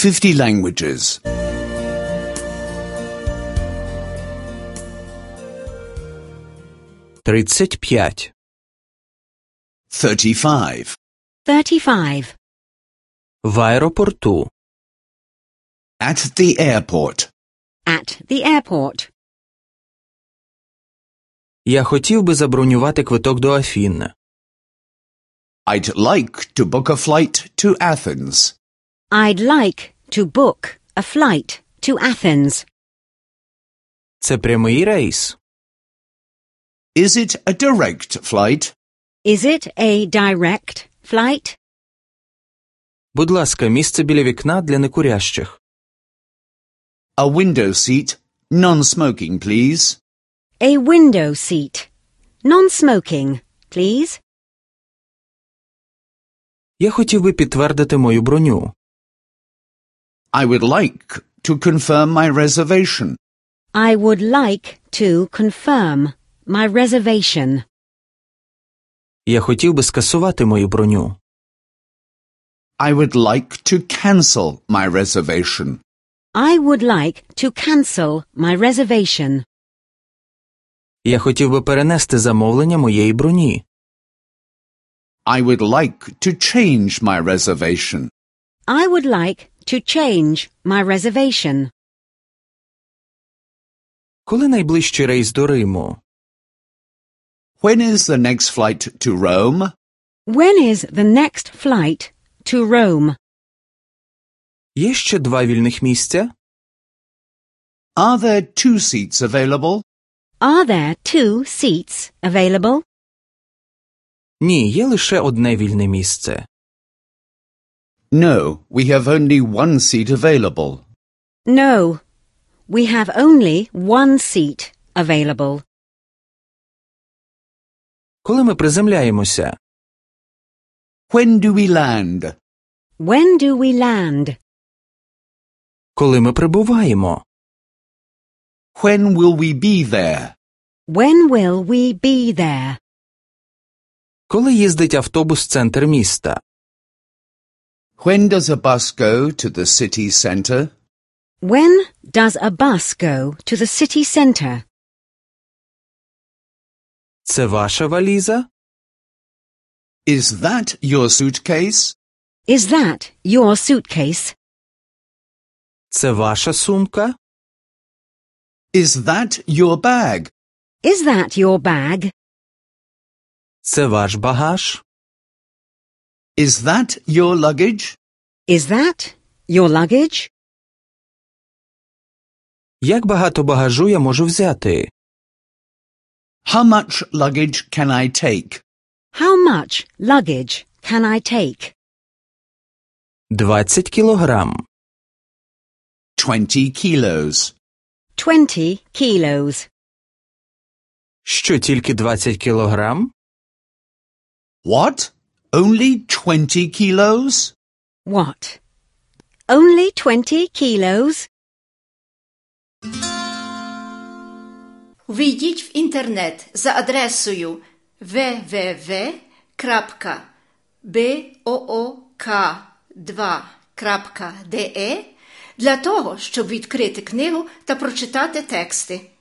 50 languages. 35. 35. 35. В аеропорту. At the airport. At the airport. Я хотів би забронювати квиток до Афін. I'd like to book a flight to Athens. I'd like to book a flight to Athens. Це прямий рейс. Is it a direct flight? Is it a direct flight? Будь ласка, місце біля вікна для некурящих. A window seat, non-smoking, please. A window seat. Non-smoking, please. Я хотів би підтвердити мою броню. I would like to confirm my reservation. I would like to confirm my reservation. Я хотів би скасувати мою броню. I would like to cancel my reservation. I would like to cancel my reservation. Я хотів би перенести замовлення моєї броні. I would like to change my reservation. I would like to change my reservation. Коли найближчий рейс до Риму? When is the next flight to Rome? When is the next flight to Rome? Є ще 2 вільних місця? Are there 2 seats available? Are there 2 seats available? Ні, є лише одне вільне місце. No, we have only 1 seat available. No, we have only 1 seat available. Коли ми приземляємося? When do we land? When do we land? Коли ми прибуваємо? When will we be there? When will we be there? Коли їздить автобус в центр міста? When does a bus go to the city centre? When does a bus go to the city centre? Це ваша валіза? Is that your suitcase? Is that your suitcase? Це ваша сумка? Is that your bag? Is that your bag? Це ваш багаж? Is that your luggage? Is that your luggage? Як багато багажу я можу взяти? How much luggage can I take? How much luggage can I take? 20 кілограм. 20 kilos. 20 kilos. Що, тільки 20 кілограм? What? Only 20 kilos? What? Only 20 kilos? Ввійдіть в інтернет за адресою www.book2.de для того, щоб відкрити книгу та прочитати тексти.